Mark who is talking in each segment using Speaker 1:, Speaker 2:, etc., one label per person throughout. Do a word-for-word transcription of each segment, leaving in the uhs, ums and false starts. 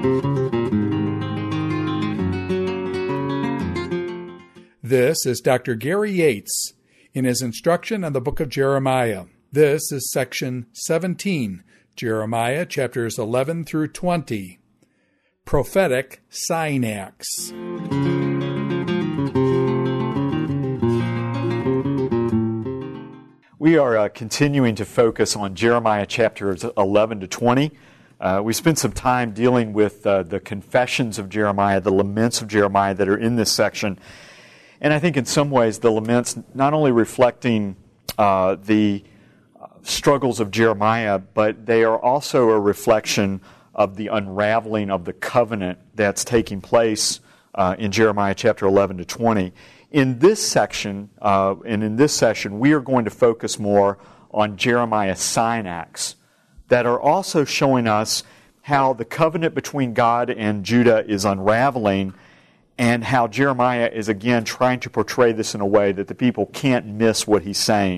Speaker 1: This is Doctor Gary Yates in his instruction on the book of Jeremiah. This is section seventeen, Jeremiah chapters eleven through twenty. Prophetic Synax.
Speaker 2: We are uh, continuing to focus on Jeremiah chapters eleven to twenty. Uh, we spent some time dealing with uh, the confessions of Jeremiah, the laments of Jeremiah that are in this section. And I think in some ways the laments not only reflecting uh, the struggles of Jeremiah, but they are also a reflection of the unraveling of the covenant that's taking place uh, in Jeremiah chapter eleven to twenty. In this section, uh, and in this session, we are going to focus more on Jeremiah's Synax that are also showing us how the covenant between God and Judah is unraveling, and how Jeremiah is again trying to portray this in a way that the people can't miss what he's saying.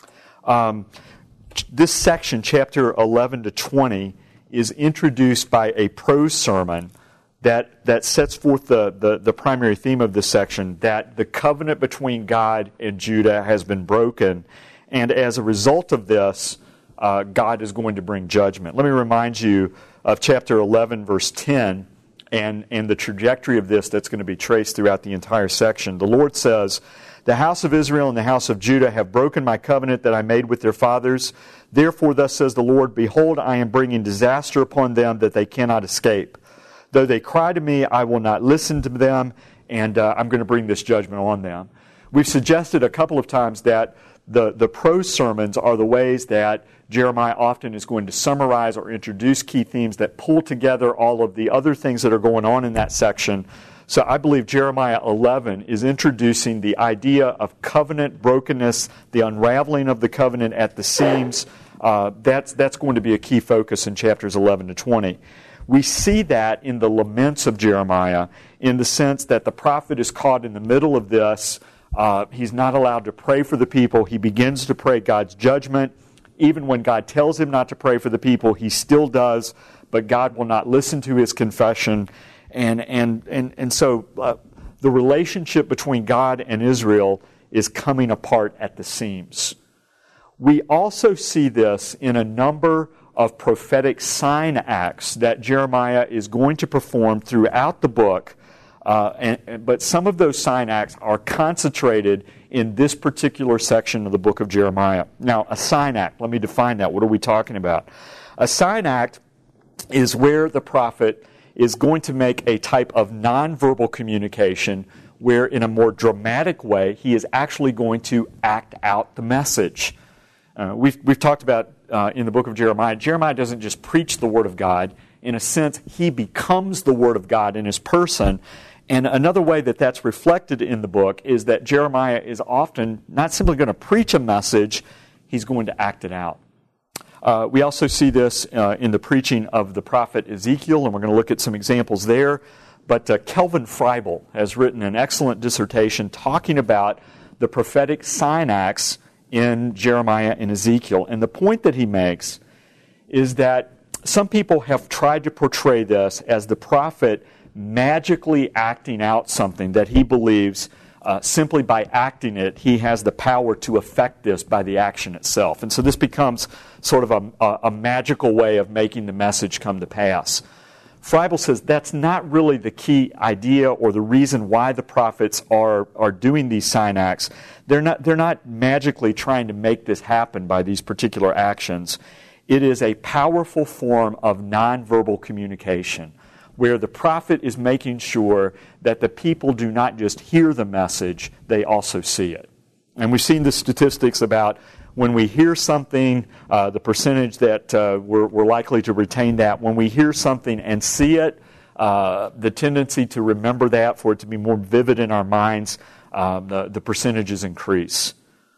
Speaker 2: Um, this section, chapter eleven to twenty, is introduced by a prose sermon that, that sets forth the, the, the primary theme of this section, that the covenant between God and Judah has been broken, and as a result of this, uh, God is going to bring judgment. Let me remind you of chapter eleven, verse ten, and, and the trajectory of this that's going to be traced throughout the entire section. The Lord says, "The house of Israel and the house of Judah have broken my covenant that I made with their fathers. Therefore, thus says the Lord, behold, I am bringing disaster upon them that they cannot escape. Though they cry to me, I will not listen to them, and uh, I'm going to bring this judgment on them." We've suggested a couple of times that the, the prose sermons are the ways that Jeremiah often is going to summarize or introduce key themes that pull together all of the other things that are going on in that section. So I believe Jeremiah eleven is introducing the idea of covenant brokenness, the unraveling of the covenant at the seams. Uh, that's, that's going to be a key focus in chapters eleven to twenty. We see that in the laments of Jeremiah in the sense that the prophet is caught in the middle of this. Uh, he's not allowed to pray for the people. He begins to pray God's judgment. Even when God tells him not to pray for the people, he still does, but God will not listen to his confession. And and and and so uh, the relationship between God and Israel is coming apart at the seams. We also see this in a number of prophetic sign acts that Jeremiah is going to perform throughout the book. Uh, and, but some of those sign acts are concentrated in this particular section of the book of Jeremiah. Now, a sign act, let me define that. What are we talking about? A sign act is where the prophet is going to make a type of nonverbal communication where in a more dramatic way he is actually going to act out the message. Uh, we've, we've talked about uh, in the book of Jeremiah, Jeremiah doesn't just preach the Word of God. In a sense, he becomes the Word of God in his person. And another way that that's reflected in the book is that Jeremiah is often not simply going to preach a message, he's going to act it out. Uh, we also see this uh, in the preaching of the prophet Ezekiel, and we're going to look at some examples there. But uh, Kelvin Freibel has written an excellent dissertation talking about the prophetic sign acts in Jeremiah and Ezekiel. And the point that he makes is that some people have tried to portray this as the prophet magically acting out something that he believes uh, simply by acting it, he has the power to affect this by the action itself. And so this becomes sort of a, a, a magical way of making the message come to pass. Freibel says that's not really the key idea or the reason why the prophets are, are doing these sign acts. They're not, they're not magically trying to make this happen by these particular actions. It is a powerful form of nonverbal communication where the prophet is making sure that the people do not just hear the message, they also see it. And we've seen the statistics about when we hear something, uh, the percentage that uh, we're, we're likely to retain that. When we hear something and see it, uh, the tendency to remember that, for it to be more vivid in our minds, um, the, the percentages increase.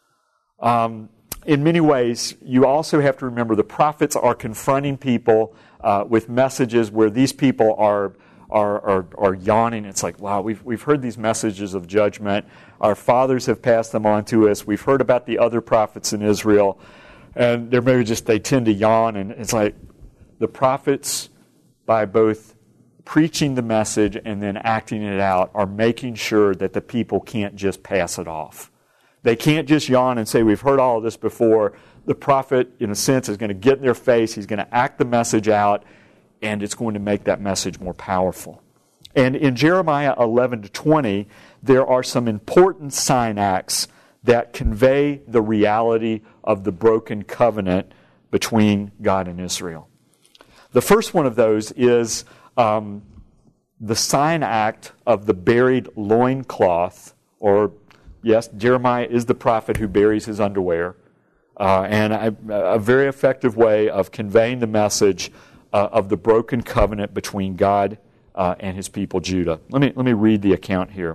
Speaker 2: Um, in many ways, you also have to remember the prophets are confronting people uh, with messages where these people are Are, are, are yawning. It's like, wow, we've, we've heard these messages of judgment. Our fathers have passed them on to us. We've heard about the other prophets in Israel. And they're maybe just, they tend to yawn. And it's like the prophets, by both preaching the message and then acting it out are making sure that the people can't just pass it off. They can't just yawn and say, we've heard all of this before. The prophet, in a sense, is going to get in their face. He's going to act the message out, and it's going to make that message more powerful. And in Jeremiah eleven to twenty, there are some important sign acts that convey the reality of the broken covenant between God and Israel. The first one of those is um, the sign act of the buried loincloth, or, yes, Jeremiah is the prophet who buries his underwear, uh, and a, a very effective way of conveying the message uh, of the broken covenant between God uh, and his people Judah. Let me, let me read the account here.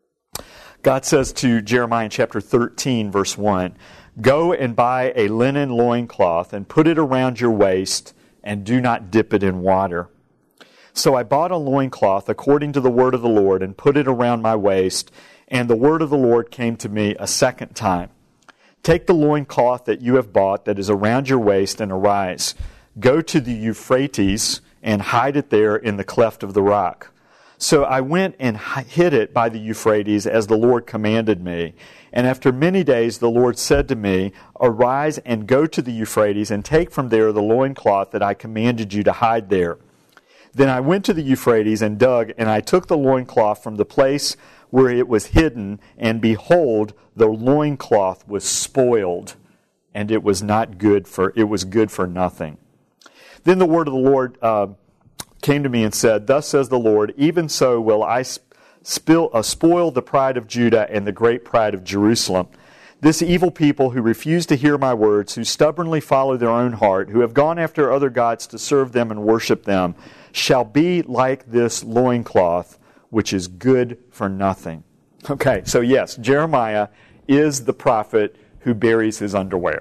Speaker 2: God says to Jeremiah in chapter thirteen, verse one, "Go and buy a linen loincloth and put it around your waist, and do not dip it in water. So I bought a loincloth according to the word of the Lord and put it around my waist, and the word of the Lord came to me a second time. Take the loincloth that you have bought that is around your waist and arise. Go to the Euphrates and hide it there in the cleft of the rock. So I went and hid it by the Euphrates as the Lord commanded me. And after many days the Lord said to me, Arise and go to the Euphrates and take from there the loincloth that I commanded you to hide there. Then I went to the Euphrates and dug, and I took the loincloth from the place where it was hidden, and behold, the loincloth was spoiled, and it was not good for it was good for nothing. Then the word of the Lord uh, came to me and said, Thus says the Lord, even so will I spill, uh, spoil the pride of Judah and the great pride of Jerusalem. This evil people who refuse to hear my words, who stubbornly follow their own heart, who have gone after other gods to serve them and worship them, shall be like this loincloth, which is good for nothing." Okay, so yes, Jeremiah is the prophet who buries his underwear.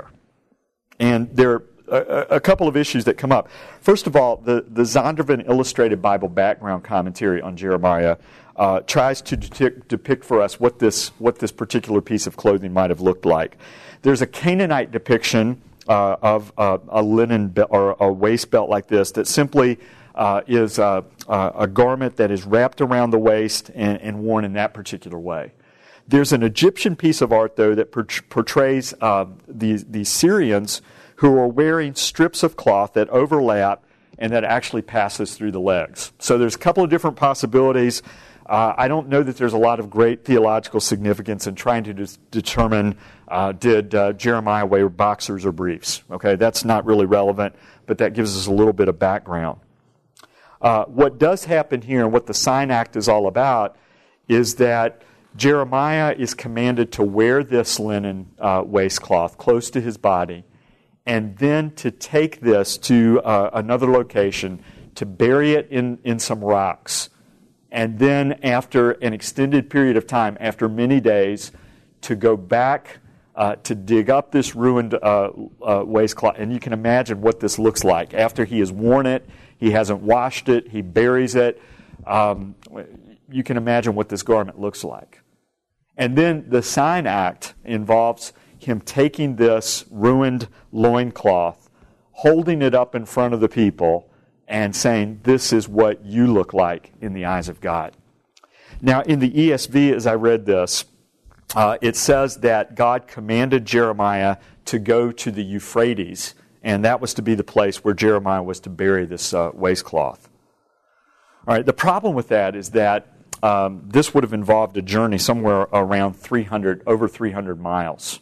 Speaker 2: And there are a, a couple of issues that come up. First of all, the, the Zondervan Illustrated Bible Background Commentary on Jeremiah uh, tries to depict, depict for us what this, what this particular piece of clothing might have looked like. There's a Canaanite depiction uh, of uh, a linen be- or a waist belt like this that simply Uh, is uh, uh, a garment that is wrapped around the waist and, and worn in that particular way. There's an Egyptian piece of art, though, that per- portrays uh, the, the Syrians who are wearing strips of cloth that overlap and that actually passes through the legs. So there's a couple of different possibilities. Uh, I don't know that there's a lot of great theological significance in trying to dis- determine uh, did uh, Jeremiah wear boxers or briefs. Okay, that's not really relevant, but that gives us a little bit of background. Uh, what does happen here, and what the sign act is all about, is that Jeremiah is commanded to wear this linen uh, waistcloth close to his body, and then to take this to uh, another location, to bury it in, in some rocks, and then after an extended period of time, after many days, to go back uh, to dig up this ruined uh, uh, waistcloth. And you can imagine what this looks like. After he has worn it, he hasn't washed it, he buries it. Um, you can imagine what this garment looks like. And then the sign act involves him taking this ruined loincloth, holding it up in front of the people, and saying, this is what you look like in the eyes of God. Now, in the E S V, as I read this, uh, it says that God commanded Jeremiah to go to the Euphrates, and that was to be the place where Jeremiah was to bury this uh, waistcloth. All right, the problem with that is that um, this would have involved a journey somewhere around three hundred, over three hundred miles.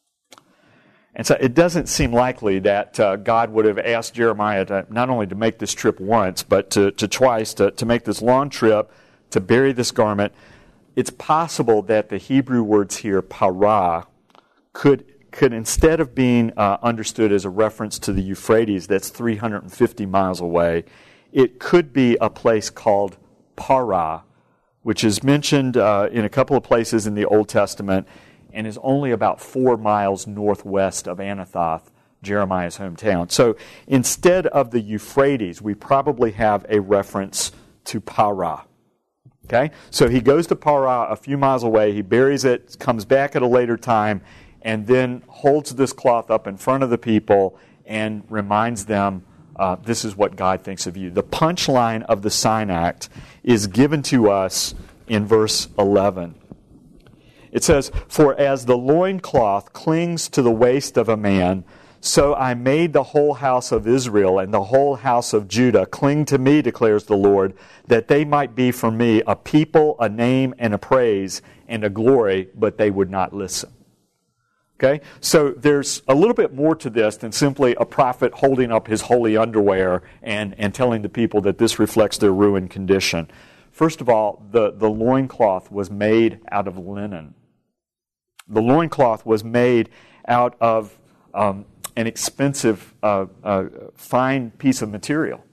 Speaker 2: And so it doesn't seem likely that uh, God would have asked Jeremiah to not only to make this trip once, but to, to twice, to, to make this long trip, to bury this garment. It's possible that the Hebrew words here, parah, could could instead of being uh, understood as a reference to the Euphrates that's three hundred fifty miles away, it could be a place called Parah, which is mentioned uh, in a couple of places in the Old Testament and is only about four miles northwest of Anathoth, Jeremiah's hometown. So instead of the Euphrates, we probably have a reference to Parah. Okay? So he goes to Parah a few miles away, he buries it, comes back at a later time, and then holds this cloth up in front of the people and reminds them uh, this is what God thinks of you. The punchline of the sign act is given to us in verse eleven. It says, "For as the loincloth clings to the waist of a man, so I made the whole house of Israel and the whole house of Judah cling to me, declares the Lord, that they might be for me a people, a name, and a praise, and a glory, but they would not listen." Okay? So there's a little bit more to this than simply a prophet holding up his holy underwear and, and telling the people that this reflects their ruined condition. First of all, the, the loincloth was made out of linen. The loincloth was made out of um, an expensive, uh, uh, fine piece of material.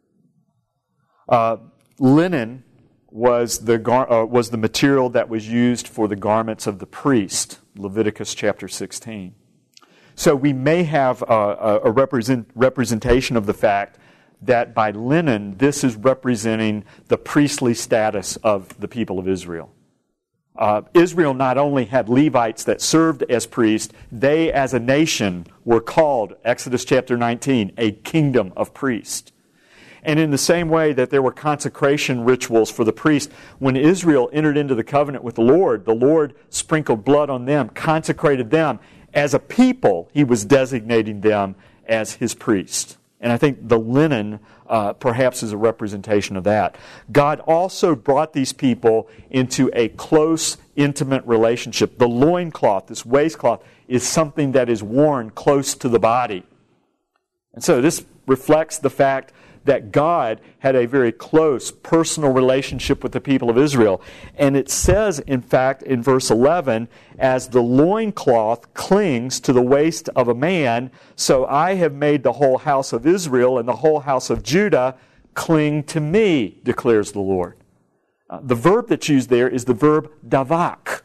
Speaker 2: Uh, linen was the gar- uh, was the material that was used for the garments of the priest, Leviticus chapter sixteen. So we may have a, a represent, representation of the fact that by linen, this is representing the priestly status of the people of Israel. Uh, Israel not only had Levites that served as priests, they as a nation were called, Exodus chapter nineteen, a kingdom of priests. And in the same way that there were consecration rituals for the priest, when Israel entered into the covenant with the Lord, the Lord sprinkled blood on them, consecrated them. As a people, He was designating them as His priests. And I think the linen uh, perhaps is a representation of that. God also brought these people into a close, intimate relationship. The loincloth, this waistcloth, is something that is worn close to the body. And so this reflects the fact that God had a very close, personal relationship with the people of Israel. And it says, in fact, in verse eleven, "As the loincloth clings to the waist of a man, so I have made the whole house of Israel and the whole house of Judah cling to me, declares the Lord." Uh, the verb that's used there is the verb davak.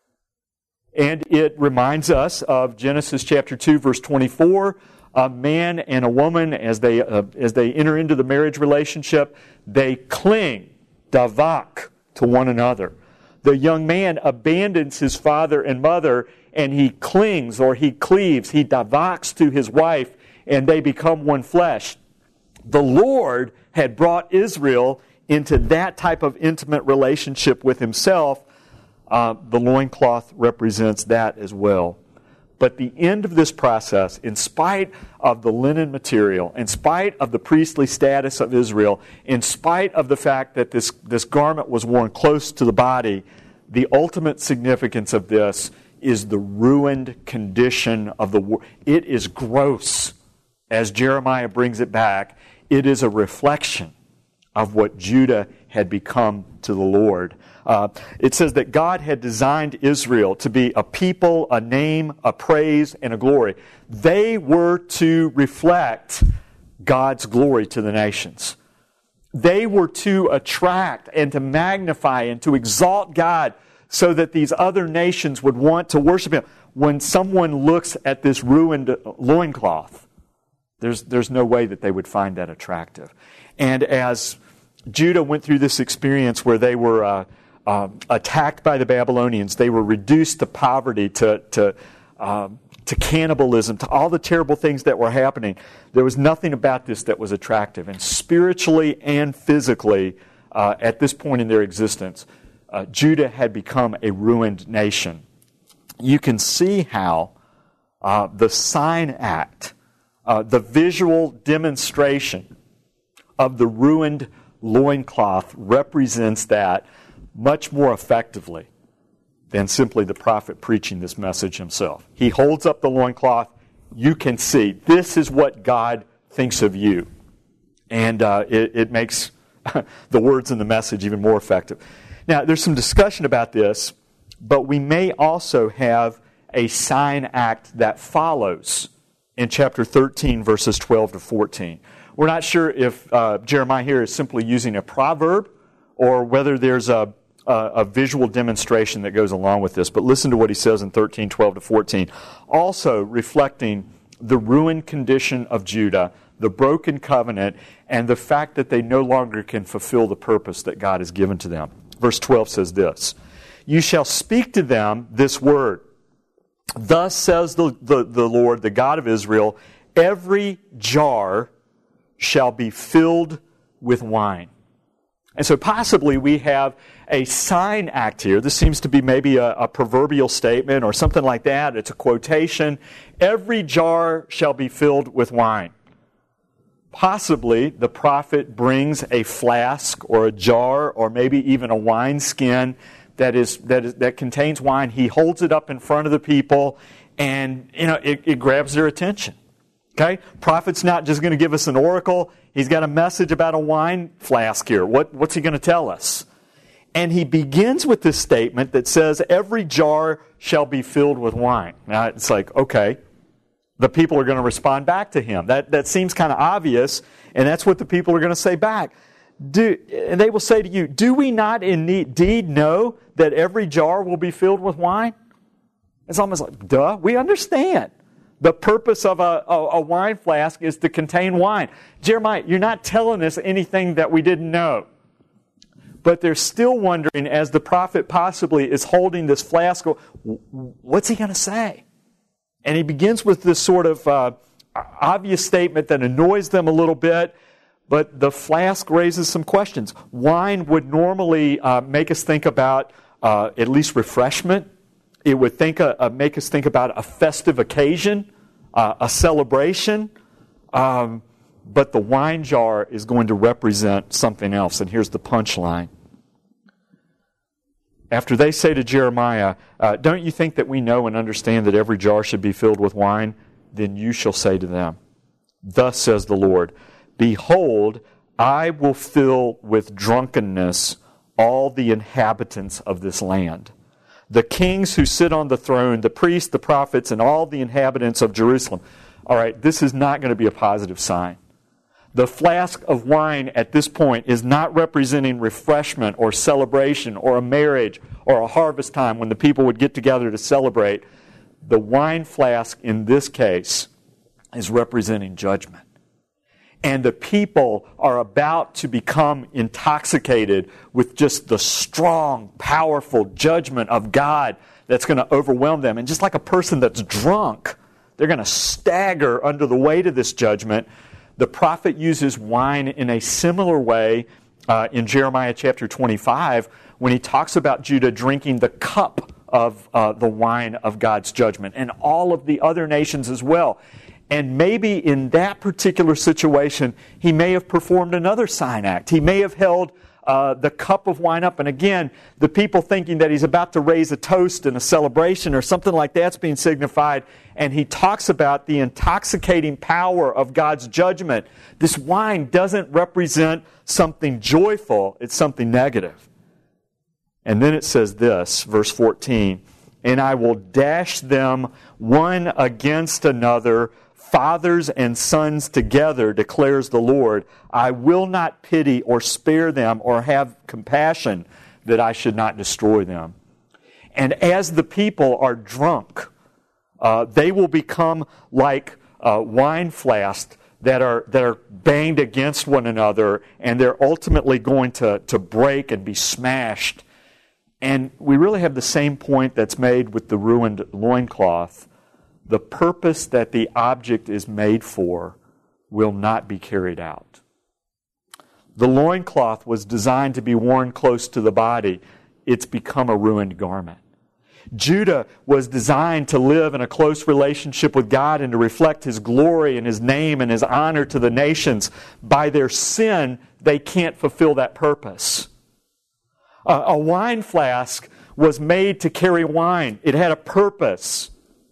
Speaker 2: And it reminds us of Genesis chapter two, verse twenty-four, a man and a woman, as they uh, as they enter into the marriage relationship, they cling, davak, to one another. The young man abandons his father and mother, and he clings or he cleaves, he davaks to his wife, and they become one flesh. The Lord had brought Israel into that type of intimate relationship with Himself. Uh, the loincloth represents that as well. But the end of this process, in spite of the linen material, in spite of the priestly status of Israel, in spite of the fact that this, this garment was worn close to the body, the ultimate significance of this is the ruined condition of the world. It is gross. As Jeremiah brings it back, it is a reflection of what Judah had become to the Lord. Uh, it says that God had designed Israel to be a people, a name, a praise, and a glory. They were to reflect God's glory to the nations. They were to attract and to magnify and to exalt God so that these other nations would want to worship Him. When someone looks at this ruined loincloth, there's, there's no way that they would find that attractive. And as Judah went through this experience where they were uh, uh, attacked by the Babylonians, they were reduced to poverty, to to, uh, to cannibalism, to all the terrible things that were happening. There was nothing about this that was attractive. And spiritually and physically, uh, at this point in their existence, uh, Judah had become a ruined nation. You can see how uh, the sign act, uh, the visual demonstration of the ruined loincloth represents that much more effectively than simply the prophet preaching this message himself. He holds up the loincloth. You can see this is what God thinks of you. And uh, it, it makes the words in the message even more effective. Now, there's some discussion about this, but we may also have a sign act that follows in chapter thirteen, verses twelve to fourteen. We're not sure if uh, Jeremiah here is simply using a proverb or whether there's a, a, a visual demonstration that goes along with this. But listen to what he says in thirteen, twelve to fourteen. Also reflecting the ruined condition of Judah, the broken covenant, and the fact that they no longer can fulfill the purpose that God has given to them. Verse twelve says this, "You shall speak to them this word. Thus says the, the, the Lord, the God of Israel, every jar shall be filled with wine. And so possibly we have a sign act here. This seems to be maybe a, a proverbial statement or something like that. It's a quotation. Every jar shall be filled with wine. Possibly the prophet brings a flask or a jar or maybe even a wineskin that is that is that contains wine. He holds it up in front of the people, and you know it, it grabs their attention. Okay? Prophet's not just going to give us an oracle. He's got a message about a wine flask here. What, what's he going to tell us? And he begins with this statement that says, every jar shall be filled with wine. Now, it's like, okay, the people are going to respond back to him. That, that seems kind of obvious, and that's what the people are going to say back. Do, and they will say to you, do we not indeed know that every jar will be filled with wine? It's almost like, duh, we understand. The purpose of a, a, a wine flask is to contain wine. Jeremiah, you're not telling us anything that we didn't know. But they're still wondering, as the prophet possibly is holding this flask, what's he going to say? And he begins with this sort of uh, obvious statement that annoys them a little bit, but the flask raises some questions. Wine would normally uh, make us think about uh, at least refreshment. It would think uh, uh, make us think about a festive occasion, uh, a celebration. Um, but the wine jar is going to represent something else. And here's the punchline. After they say to Jeremiah, uh, don't you think that we know and understand that every jar should be filled with wine? Then you shall say to them, thus says the Lord, behold, I will fill with drunkenness all the inhabitants of this land. The kings who sit on the throne, the priests, the prophets, and all the inhabitants of Jerusalem. All right, this is not going to be a positive sign. The flask of wine at this point is not representing refreshment or celebration or a marriage or a harvest time when the people would get together to celebrate. The wine flask in this case is representing judgment. And the people are about to become intoxicated with just the strong, powerful judgment of God that's going to overwhelm them. And just like a person that's drunk, they're going to stagger under the weight of this judgment. The prophet uses wine in a similar way uh, in Jeremiah chapter twenty-five when he talks about Judah drinking the cup of uh, the wine of God's judgment, and all of the other nations as well. And maybe in that particular situation, he may have performed another sign act. He may have held uh, the cup of wine up. And again, the people thinking that he's about to raise a toast and a celebration or something like that's being signified. And he talks about the intoxicating power of God's judgment. This wine doesn't represent something joyful. It's something negative. And then it says this, verse fourteen, and I will dash them one against another, fathers and sons together, declares the Lord. I will not pity or spare them or have compassion that I should not destroy them. And as the people are drunk, uh, they will become like uh, wine flasks that are that are banged against one another, and they're ultimately going to, to break and be smashed. And we really have the same point that's made with the ruined loincloth. The purpose that the object is made for will not be carried out. The loincloth was designed to be worn close to the body. It's become a ruined garment. Judah was designed to live in a close relationship with God and to reflect His glory and His name and His honor to the nations. By their sin, they can't fulfill that purpose. A, a wine flask was made to carry wine. It had a purpose.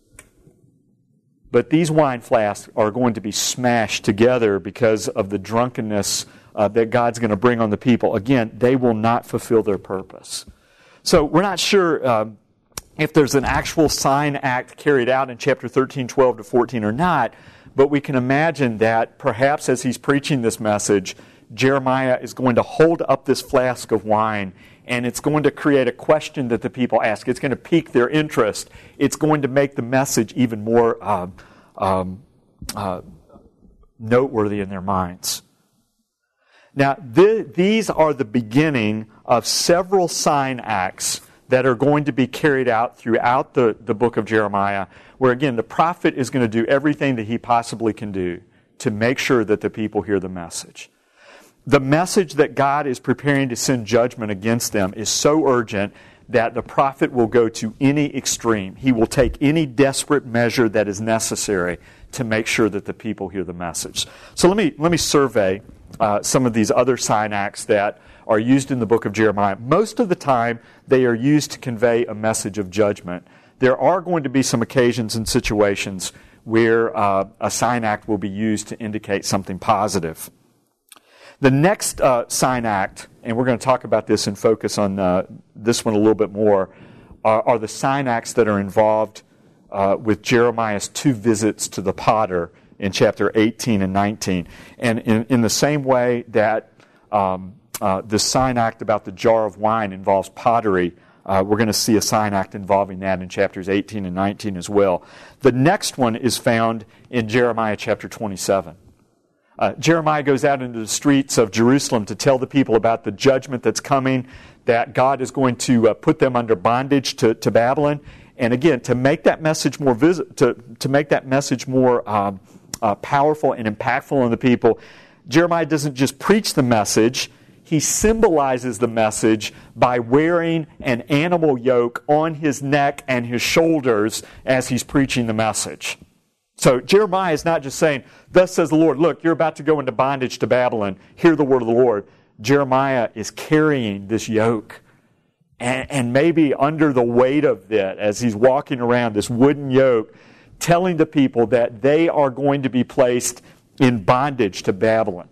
Speaker 2: But these wine flasks are going to be smashed together because of the drunkenness uh, that God's going to bring on the people. Again, they will not fulfill their purpose. So we're not sure uh, if there's an actual sign act carried out in chapter thirteen, twelve to fourteen or not, but we can imagine that perhaps as he's preaching this message, Jeremiah is going to hold up this flask of wine, and it's going to create a question that the people ask. It's going to pique their interest. It's going to make the message even more uh, um, uh, noteworthy in their minds. Now, th- these are the beginning of several sign acts that are going to be carried out throughout the, the book of Jeremiah, where, again, the prophet is going to do everything that he possibly can do to make sure that the people hear the message. The message that God is preparing to send judgment against them is so urgent that the prophet will go to any extreme. He will take any desperate measure that is necessary to make sure that the people hear the message. So let me let me survey uh, some of these other sign acts that are used in the book of Jeremiah. Most of the time, they are used to convey a message of judgment. There are going to be some occasions and situations where uh, a sign act will be used to indicate something positive. The next uh, sign act, and we're going to talk about this and focus on uh, this one a little bit more, are, are the sign acts that are involved uh, with Jeremiah's two visits to the potter in chapter eighteen and nineteen. And in, in the same way that um, uh, the sign act about the jar of wine involves pottery, uh, we're going to see a sign act involving that in chapters eighteen and nineteen as well. The next one is found in Jeremiah chapter twenty-seven. Uh, Jeremiah goes out into the streets of Jerusalem to tell the people about the judgment that's coming, that God is going to uh, put them under bondage to, to Babylon. And again, to make that message more vis- to, to make that message more um, uh, powerful and impactful on the people, Jeremiah doesn't just preach the message, he symbolizes the message by wearing an animal yoke on his neck and his shoulders as he's preaching the message. So Jeremiah is not just saying, thus says the Lord, look, you're about to go into bondage to Babylon. Hear the word of the Lord. Jeremiah is carrying this yoke. And, and maybe under the weight of it, as he's walking around, this wooden yoke, telling the people that they are going to be placed in bondage to Babylon.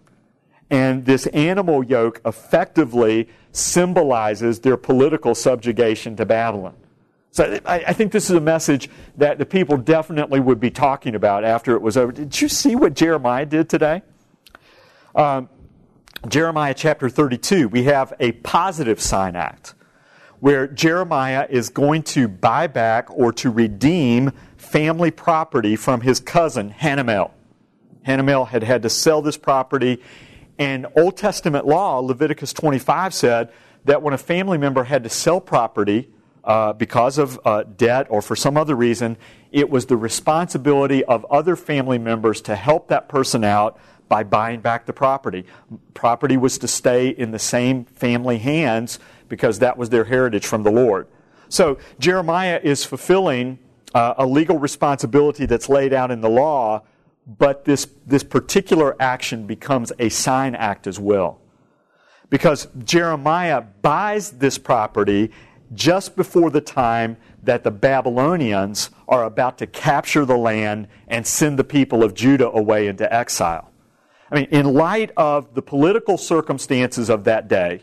Speaker 2: And this animal yoke effectively symbolizes their political subjugation to Babylon. So I think this is a message that the people definitely would be talking about after it was over. Did you see what Jeremiah did today? Um, Jeremiah chapter thirty-two, we have a positive sign act where Jeremiah is going to buy back or to redeem family property from his cousin Hanamel. Hanamel had had to sell this property, and Old Testament law, Leviticus twenty-five, said that when a family member had to sell property, Uh, because of uh, debt or for some other reason, it was the responsibility of other family members to help that person out by buying back the property. Property was to stay in the same family hands because that was their heritage from the Lord. So Jeremiah is fulfilling uh, a legal responsibility that's laid out in the law, but this, this particular action becomes a sign act as well. Because Jeremiah buys this property just before the time that the Babylonians are about to capture the land and send the people of Judah away into exile. I mean, in light of the political circumstances of that day,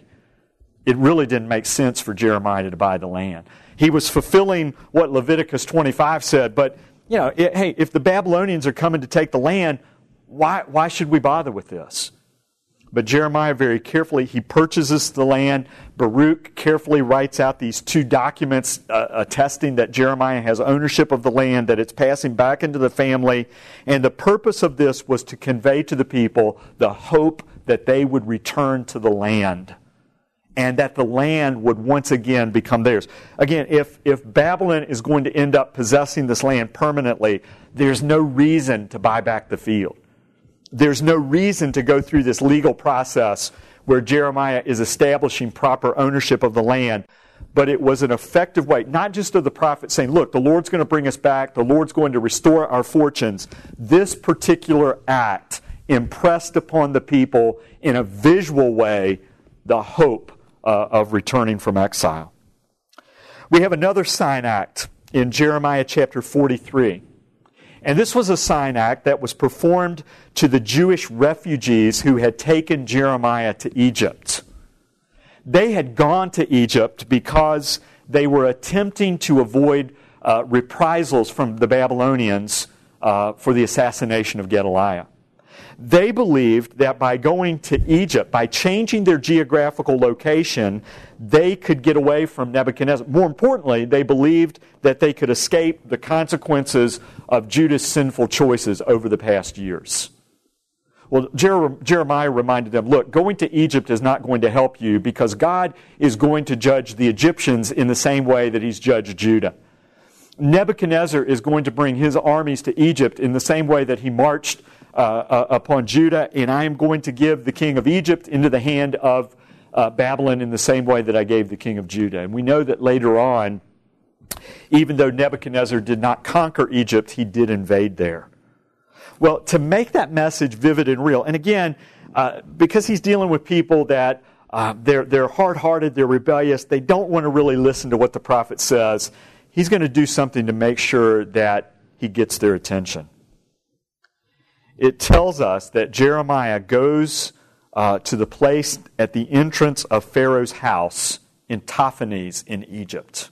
Speaker 2: it really didn't make sense for Jeremiah to buy the land. He was fulfilling what Leviticus twenty-five said, but, you know, it, hey, if the Babylonians are coming to take the land, why, why should we bother with this? But Jeremiah very carefully, he purchases the land. Baruch carefully writes out these two documents uh, attesting that Jeremiah has ownership of the land, that it's passing back into the family. And the purpose of this was to convey to the people the hope that they would return to the land and that the land would once again become theirs. Again, if, if Babylon is going to end up possessing this land permanently, there's no reason to buy back the field. There's no reason to go through this legal process where Jeremiah is establishing proper ownership of the land. But it was an effective way, not just of the prophet saying, look, the Lord's going to bring us back, the Lord's going to restore our fortunes. This particular act impressed upon the people in a visual way the hope uh, of returning from exile. We have another sign act in Jeremiah chapter forty-three. And this was a sign act that was performed to the Jewish refugees who had taken Jeremiah to Egypt. They had gone to Egypt because they were attempting to avoid uh, reprisals from the Babylonians uh, for the assassination of Gedaliah. They believed that by going to Egypt, by changing their geographical location, they could get away from Nebuchadnezzar. More importantly, they believed that they could escape the consequences of Judah's sinful choices over the past years. Well, Jer- Jeremiah reminded them, look, going to Egypt is not going to help you because God is going to judge the Egyptians in the same way that He's judged Judah. Nebuchadnezzar is going to bring his armies to Egypt in the same way that he marched uh, uh, upon Judah, and I am going to give the king of Egypt into the hand of uh, Babylon in the same way that I gave the king of Judah. And we know that later on, even though Nebuchadnezzar did not conquer Egypt, he did invade there. Well, to make that message vivid and real, and again, uh, because he's dealing with people that uh, they're, they're hard-hearted, they're rebellious, they don't want to really listen to what the prophet says, he's going to do something to make sure that he gets their attention. It tells us that Jeremiah goes uh, to the place at the entrance of Pharaoh's house in Tahpanhes in Egypt.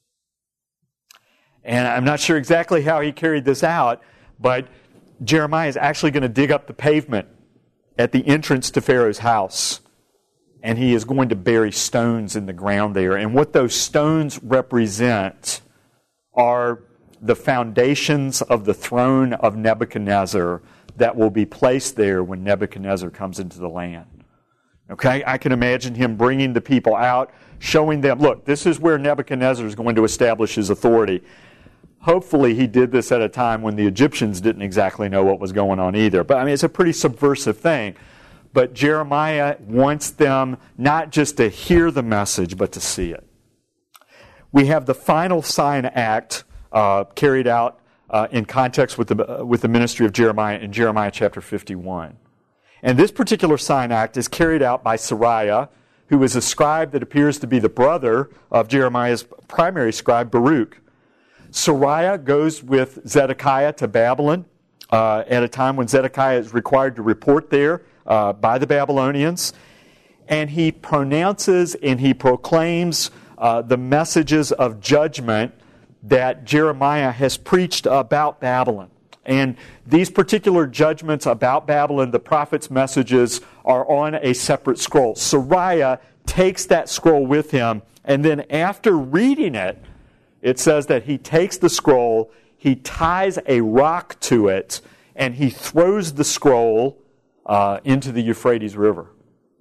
Speaker 2: And I'm not sure exactly how he carried this out, but Jeremiah is actually going to dig up the pavement at the entrance to Pharaoh's house, and he is going to bury stones in the ground there. And what those stones represent are the foundations of the throne of Nebuchadnezzar that will be placed there when Nebuchadnezzar comes into the land. Okay, I can imagine him bringing the people out, showing them, look, this is where Nebuchadnezzar is going to establish his authority. Hopefully he did this at a time when the Egyptians didn't exactly know what was going on either. But I mean, it's a pretty subversive thing. But Jeremiah wants them not just to hear the message, but to see it. We have the final sign act uh, carried out uh, in context with the, uh, with the ministry of Jeremiah in Jeremiah chapter fifty-one. And this particular sign act is carried out by Seraiah, who is a scribe that appears to be the brother of Jeremiah's primary scribe, Baruch. Seraiah goes with Zedekiah to Babylon uh, at a time when Zedekiah is required to report there uh, by the Babylonians. And he pronounces and he proclaims uh, the messages of judgment that Jeremiah has preached about Babylon. And these particular judgments about Babylon, the prophet's messages, are on a separate scroll. Seraiah takes that scroll with him, and then after reading it, it says that he takes the scroll, he ties a rock to it, and he throws the scroll uh, into the Euphrates River,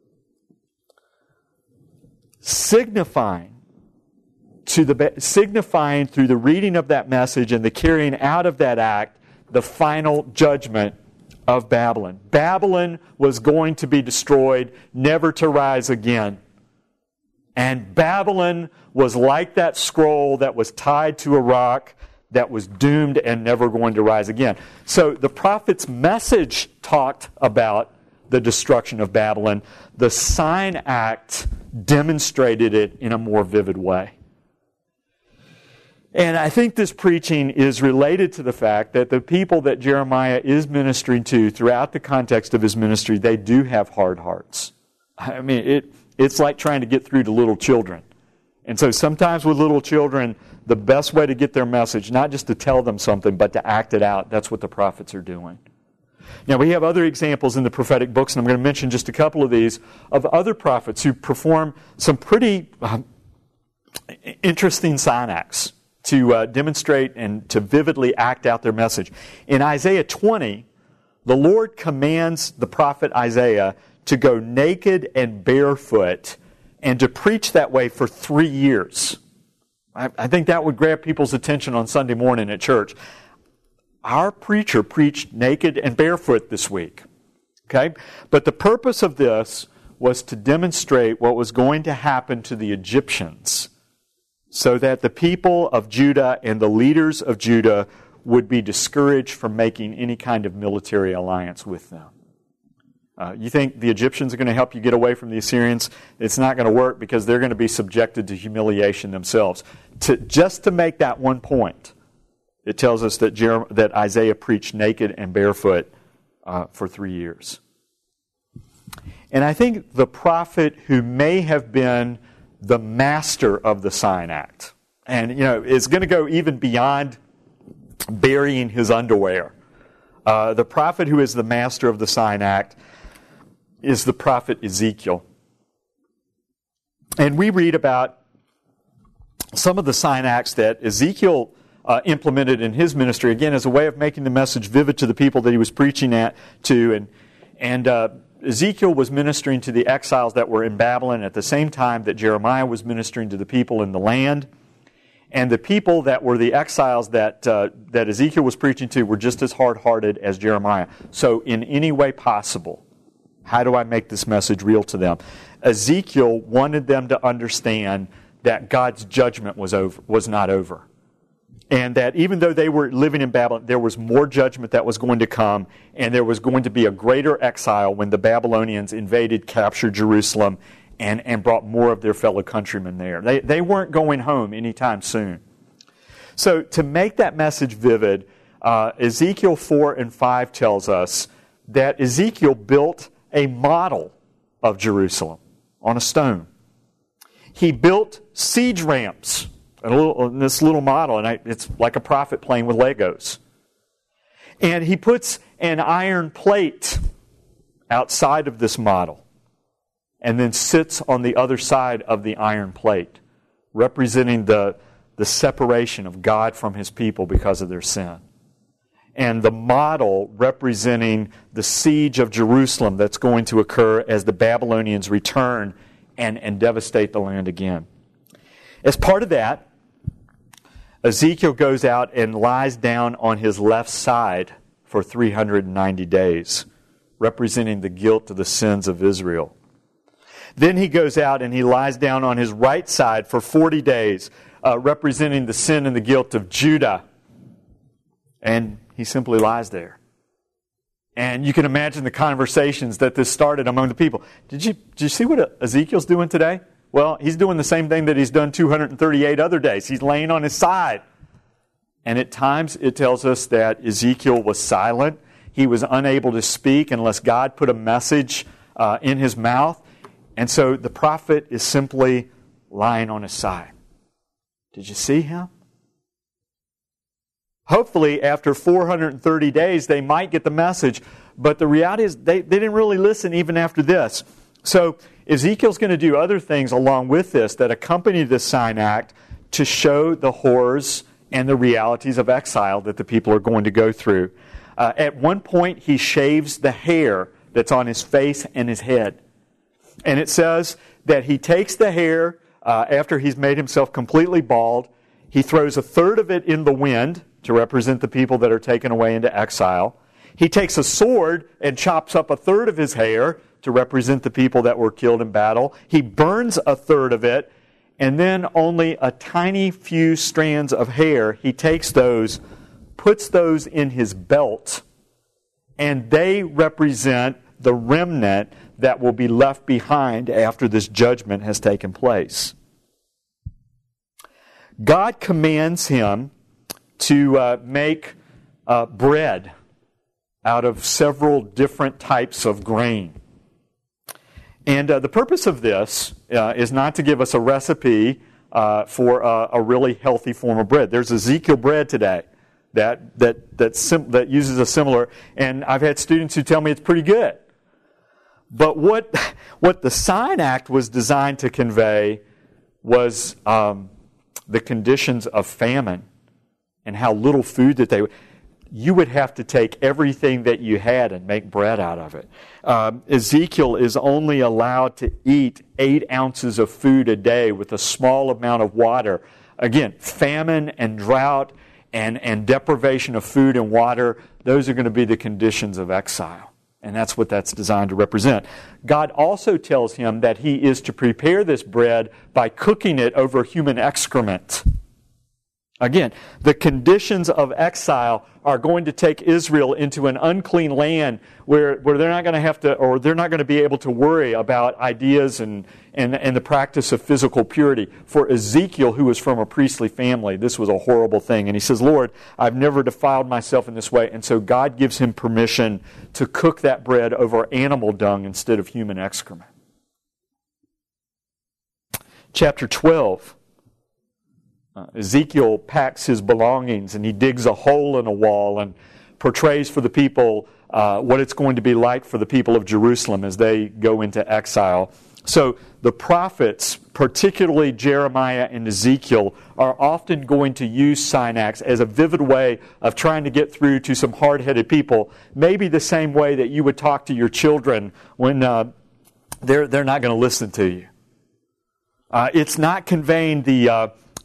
Speaker 2: signifying to the signifying through the reading of that message and the carrying out of that act the final judgment of Babylon. Babylon was going to be destroyed, never to rise again. And Babylon was like that scroll that was tied to a rock that was doomed and never going to rise again. So the prophet's message talked about the destruction of Babylon. The sign act demonstrated it in a more vivid way. And I think this preaching is related to the fact that the people that Jeremiah is ministering to throughout the context of his ministry, they do have hard hearts. I mean, it, it's like trying to get through to little children. And so sometimes with little children, the best way to get their message, not just to tell them something, but to act it out, that's what the prophets are doing. Now, we have other examples in the prophetic books, and I'm going to mention just a couple of these, of other prophets who perform some pretty uh, interesting sign acts to uh, demonstrate and to vividly act out their message. In Isaiah twenty, the Lord commands the prophet Isaiah to go naked and barefoot and to preach that way for three years. I, I think that would grab people's attention on Sunday morning at church. Our preacher preached naked and barefoot this week. Okay? But the purpose of this was to demonstrate what was going to happen to the Egyptians, so that the people of Judah and the leaders of Judah would be discouraged from making any kind of military alliance with them. Uh, you think the Egyptians are going to help you get away from the Assyrians? It's not going to work because they're going to be subjected to humiliation themselves. To, just to make that one point, it tells us that, Jeremiah, that Isaiah preached naked and barefoot uh, for three years. And I think the prophet who may have been the master of the sign act, and you know, it's going to go even beyond burying his underwear. Uh, the prophet who is the master of the sign act is the prophet Ezekiel. And we read about some of the sign acts that Ezekiel uh, implemented in his ministry, again, as a way of making the message vivid to the people that he was preaching at to. And, and uh, Ezekiel was ministering to the exiles that were in Babylon at the same time that Jeremiah was ministering to the people in the land. And the people that were the exiles that uh, that Ezekiel was preaching to were just as hard-hearted as Jeremiah. So in any way possible, how do I make this message real to them? Ezekiel wanted them to understand that God's judgment was over, was not over. And that even though they were living in Babylon, there was more judgment that was going to come, and there was going to be a greater exile when the Babylonians invaded, captured Jerusalem, and, and brought more of their fellow countrymen there. They, they weren't going home anytime soon. So to make that message vivid, uh, Ezekiel four and five tells us that Ezekiel built a model of Jerusalem on a stone. He built siege ramps in, a little, in this little model, and I, it's like a prophet playing with Legos. And he puts an iron plate outside of this model, and then sits on the other side of the iron plate, representing the, the separation of God from His people because of their sin. And the model representing the siege of Jerusalem that's going to occur as the Babylonians return and, and devastate the land again. As part of that, Ezekiel goes out and lies down on his left side for three hundred ninety days, representing the guilt of the sins of Israel. Then he goes out and he lies down on his right side for forty days, uh, representing the sin and the guilt of Judah. And he simply lies there. And you can imagine the conversations that this started among the people. Did you, did you see what Ezekiel's doing today? Well, he's doing the same thing that he's done two hundred thirty-eight other days. He's laying on his side. And at times it tells us that Ezekiel was silent. He was unable to speak unless God put a message uh, in his mouth. And so the prophet is simply lying on his side. Did you see him? Hopefully, after four hundred thirty days, they might get the message. But the reality is they, they didn't really listen even after this. So Ezekiel's going to do other things along with this that accompany this sign act to show the horrors and the realities of exile that the people are going to go through. Uh, at one point, he shaves the hair that's on his face and his head. And it says that he takes the hair uh, after he's made himself completely bald. He throws a third of it in the wind to represent the people that are taken away into exile. He takes a sword and chops up a third of his hair to represent the people that were killed in battle. He burns a third of it, and then only a tiny few strands of hair, he takes those, puts those in his belt, and they represent the remnant that will be left behind after this judgment has taken place. God commands him to uh, make uh, bread out of several different types of grain. And uh, the purpose of this uh, is not to give us a recipe uh, for uh, a really healthy form of bread. There's Ezekiel bread today that that that, sim- that uses a similar, and I've had students who tell me it's pretty good. But what what the Sign Act was designed to convey was um, the conditions of famine and how little food that they would. You would have to take everything that you had and make bread out of it. Um, Ezekiel is only allowed to eat eight ounces of food a day with a small amount of water. Again, famine and drought and, and deprivation of food and water, those are going to be the conditions of exile. And that's what that's designed to represent. God also tells him that he is to prepare this bread by cooking it over human excrement. Again, the conditions of exile are going to take Israel into an unclean land where, where they're not going to have to, or they're not going to be able to worry about ideas and, and, and the practice of physical purity. For Ezekiel, who was from a priestly family, this was a horrible thing. And he says, Lord, I've never defiled myself in this way. And so God gives him permission to cook that bread over animal dung instead of human excrement. Chapter twelve. Uh, Ezekiel packs his belongings and he digs a hole in a wall and portrays for the people uh, what it's going to be like for the people of Jerusalem as they go into exile. So the prophets, particularly Jeremiah and Ezekiel, are often going to use sign acts as a vivid way of trying to get through to some hard-headed people, maybe the same way that you would talk to your children when uh, they're, they're not going to listen to you. Uh, it's not conveying the... Uh,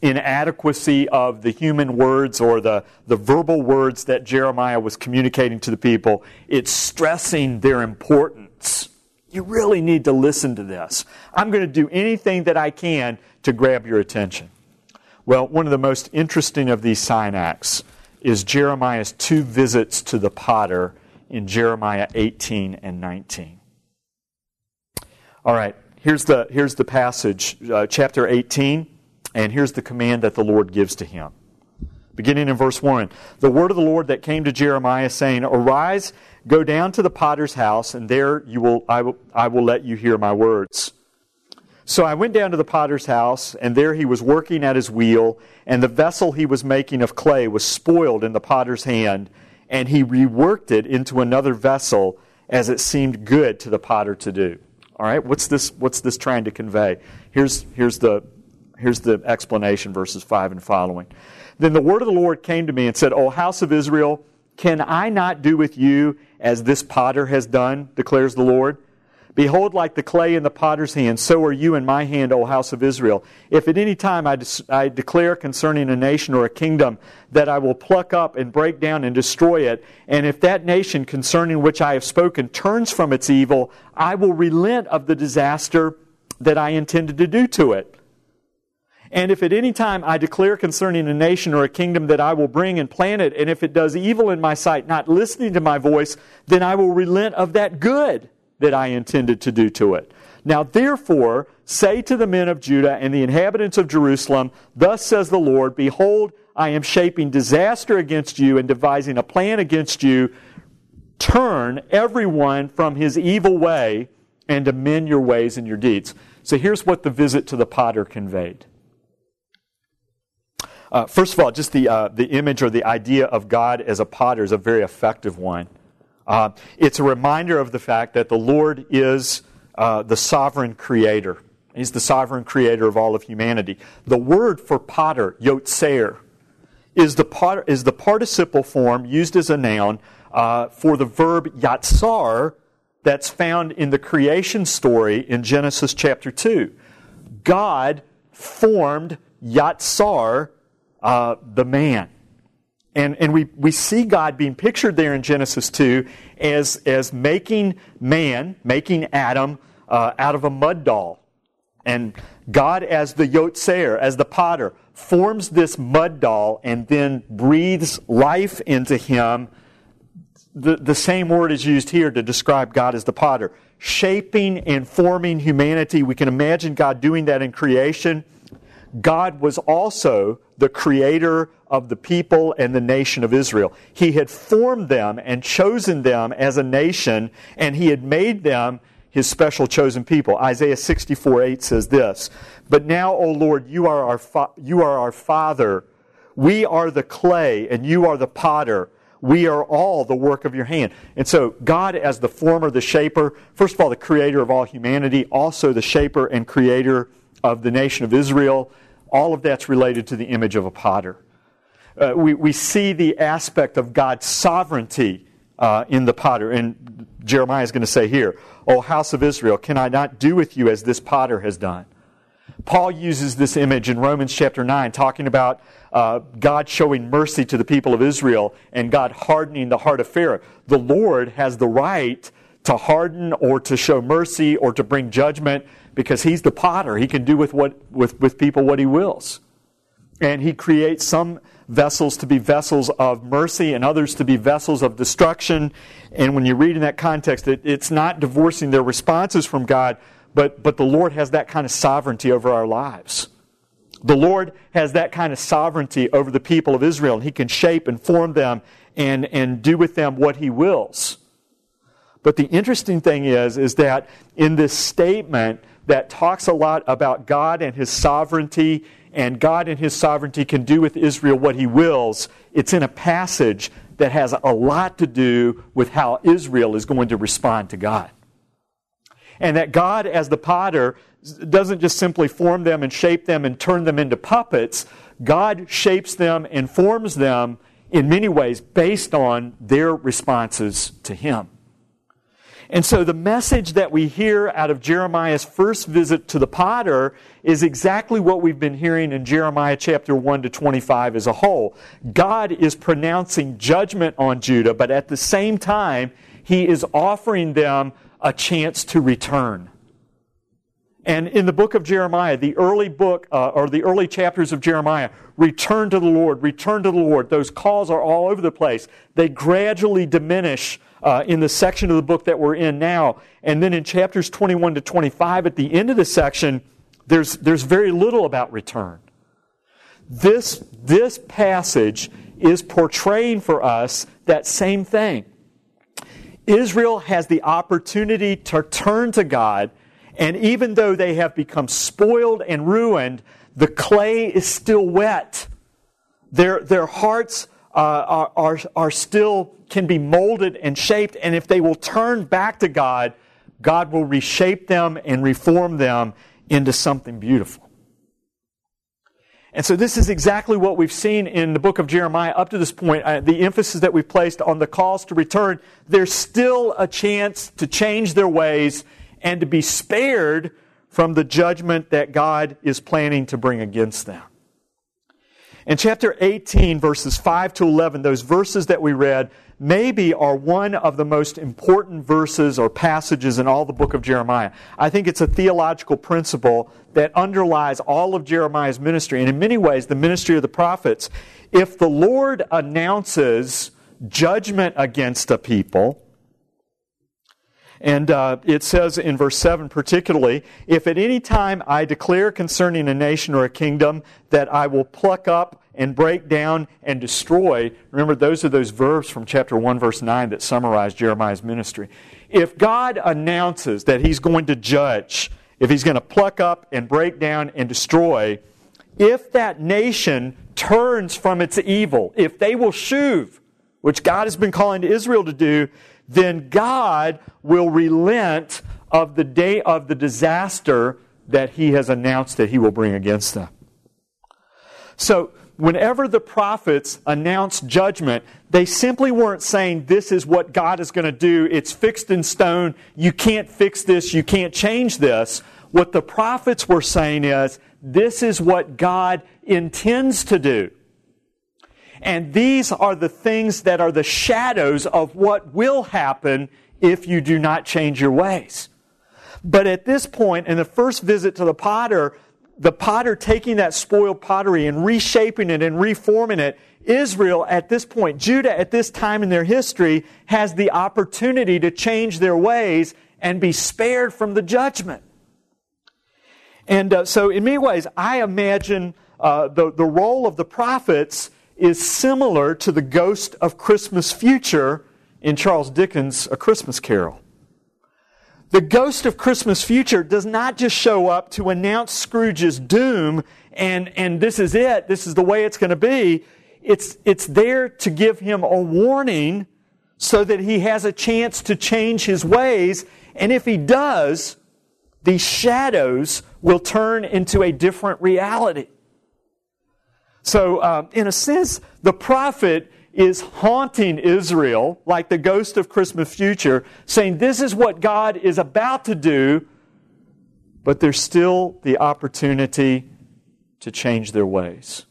Speaker 2: inadequacy of the human words or the, the verbal words that Jeremiah was communicating to the people. It's stressing their importance. You really need to listen to this. I'm going to do anything that I can to grab your attention. Well, one of the most interesting of these sign acts is Jeremiah's two visits to the potter in Jeremiah eighteen and nineteen. All right, here's the, here's the passage, uh, chapter eighteen. And here's the command that the Lord gives to him. Beginning in verse one. The word of the Lord that came to Jeremiah, saying, Arise, go down to the potter's house, and there you will I will I will let you hear my words. So I went down to the potter's house, and there he was working at his wheel, and the vessel he was making of clay was spoiled in the potter's hand, and he reworked it into another vessel as it seemed good to the potter to do. All right, what's this what's this trying to convey? Here's here's the Here's the explanation, verses five and following. Then the word of the Lord came to me and said, O house of Israel, can I not do with you as this potter has done, declares the Lord? Behold, like the clay in the potter's hand, so are you in my hand, O house of Israel. If at any time I, de- I declare concerning a nation or a kingdom that I will pluck up and break down and destroy it, and if that nation concerning which I have spoken turns from its evil, I will relent of the disaster that I intended to do to it. And if at any time I declare concerning a nation or a kingdom that I will bring and plant it, and if it does evil in my sight, not listening to my voice, then I will relent of that good that I intended to do to it. Now therefore, say to the men of Judah and the inhabitants of Jerusalem, Thus says the Lord, Behold, I am shaping disaster against you and devising a plan against you. Turn everyone from his evil way and amend your ways and your deeds. So here's what the visit to the potter conveyed. Uh, first of all, just the uh, the image or the idea of God as a potter is a very effective one. Uh, it's a reminder of the fact that the Lord is uh, the sovereign creator. He's the sovereign creator of all of humanity. The word for potter, yotzer, is the pot, is the participle form used as a noun uh, for the verb yatsar that's found in the creation story in Genesis chapter two. God formed yatsar, Uh, the man. And and we, we see God being pictured there in Genesis two as, as making man, making Adam uh, out of a mud doll. And God as the yotzer, as the potter, forms this mud doll and then breathes life into him. The, the same word is used here to describe God as the potter. Shaping and forming humanity. We can imagine God doing that in creation. God was also the creator of the people and the nation of Israel. He had formed them and chosen them as a nation, and He had made them His special chosen people. Isaiah sixty-four eight says this, But now, O Lord, you are our fa- you are our Father. We are the clay, and you are the potter. We are all the work of your hand. And so God as the former, the shaper, first of all, the creator of all humanity, also the shaper and creator of the nation of Israel. All of that's related to the image of a potter. Uh, we, we see the aspect of God's sovereignty uh, in the potter. And Jeremiah is going to say here, O house of Israel, can I not do with you as this potter has done? Paul uses this image in Romans chapter nine, talking about uh, God showing mercy to the people of Israel and God hardening the heart of Pharaoh. The Lord has the right to harden or to show mercy or to bring judgment because He's the potter. He can do with what with, with people what He wills. And He creates some vessels to be vessels of mercy and others to be vessels of destruction. And when you read in that context, it, it's not divorcing their responses from God, but, but the Lord has that kind of sovereignty over our lives. The Lord has that kind of sovereignty over the people of Israel, and He can shape and form them and, and do with them what He wills. But the interesting thing is, is that in this statement that talks a lot about God and His sovereignty, and God and His sovereignty can do with Israel what He wills, it's in a passage that has a lot to do with how Israel is going to respond to God. And that God, as the potter, doesn't just simply form them and shape them and turn them into puppets. God shapes them and forms them in many ways based on their responses to Him. And so the message that we hear out of Jeremiah's first visit to the potter is exactly what we've been hearing in Jeremiah chapter one to twenty-five as a whole. God is pronouncing judgment on Judah, but at the same time, He is offering them a chance to return. And in the book of Jeremiah, the early book, uh, or the early chapters of Jeremiah, return to the Lord, return to the Lord. Those calls are all over the place. They gradually diminish uh, in the section of the book that we're in now. And then in chapters twenty-one to twenty-five, at the end of the section, there's, there's very little about return. This, this passage is portraying for us that same thing. Israel has the opportunity to turn to God, and even though they have become spoiled and ruined, the clay is still wet. Their, their hearts uh, are, are, are still, can be molded and shaped, and if they will turn back to God, God will reshape them and reform them into something beautiful. And so this is exactly what we've seen in the book of Jeremiah up to this point. Uh, the emphasis that we've placed on the calls to return. There's still a chance to change their ways and to be spared from the judgment that God is planning to bring against them. In chapter eighteen, verses five to eleven, those verses that we read maybe are one of the most important verses or passages in all the book of Jeremiah. I think it's a theological principle that underlies all of Jeremiah's ministry, and in many ways the ministry of the prophets. If the Lord announces judgment against a people, and uh, it says in verse seven particularly, if at any time I declare concerning a nation or a kingdom that I will pluck up and break down and destroy. Remember, those are those verbs from chapter one, verse nine that summarize Jeremiah's ministry. If God announces that He's going to judge, if He's going to pluck up and break down and destroy, if that nation turns from its evil, if they will shuv, which God has been calling to Israel to do, then God will relent of the day of the disaster that He has announced that He will bring against them. So, whenever the prophets announced judgment, they simply weren't saying, this is what God is going to do, it's fixed in stone, you can't fix this, you can't change this. What the prophets were saying is, this is what God intends to do. And these are the things that are the shadows of what will happen if you do not change your ways. But at this point, in the first visit to the potter, the potter taking that spoiled pottery and reshaping it and reforming it, Israel at this point, Judah at this time in their history, has the opportunity to change their ways and be spared from the judgment. And uh, so in many ways, I imagine uh, the, the role of the prophets is similar to the ghost of Christmas Future in Charles Dickens' A Christmas Carol. The ghost of Christmas Future does not just show up to announce Scrooge's doom and, and this is it, this is the way it's going to be. It's, it's there to give him a warning so that he has a chance to change his ways. And if he does, these shadows will turn into a different reality. So, uh, in a sense, the prophet is haunting Israel, like the ghost of Christmas Future, saying this is what God is about to do, but there's still the opportunity to change their ways.